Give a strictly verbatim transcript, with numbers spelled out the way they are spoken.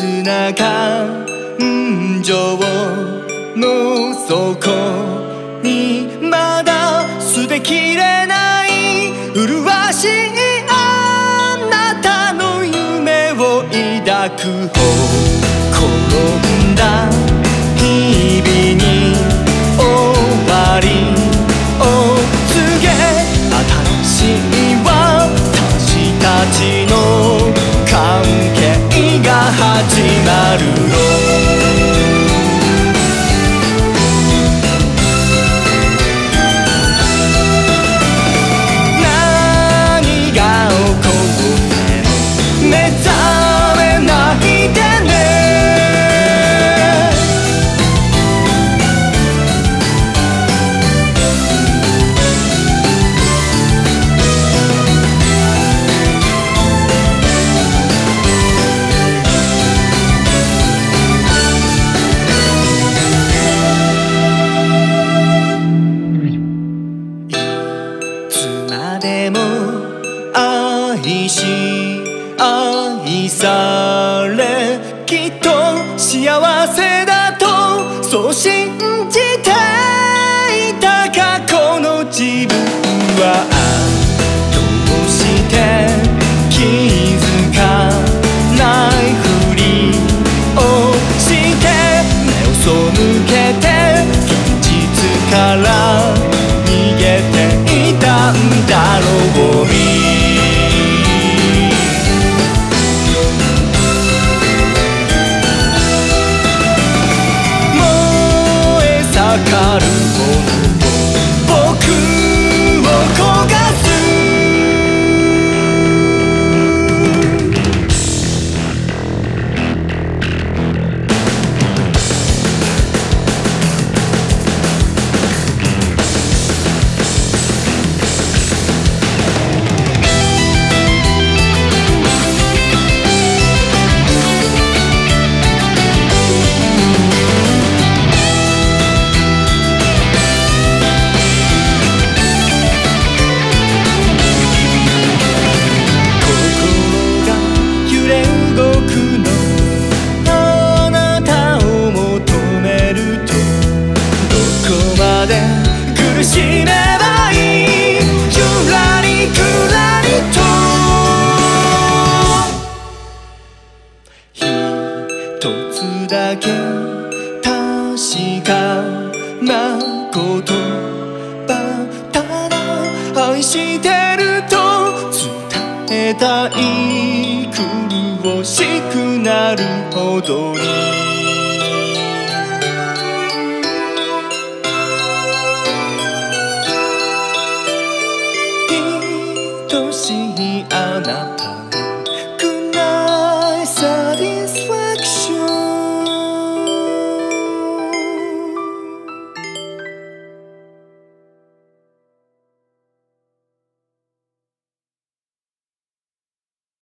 切な感情の底にまだ捨てきれない麗しいあなたの夢を抱く方転んだ日々に終わりを告げ新しい私たちの関係が始まるよ何が起こっても目覚めないでねでも愛し愛されきっと幸せだとそう信じていた過去の自分はどうして気づかないふりをして目を背けて現実から逃げていたんだろう燃え盛る炎僕を焦がす苦しめばいいゆらりくらりと一つだけ確かなことばただ愛してると伝えたい苦しくなるほどに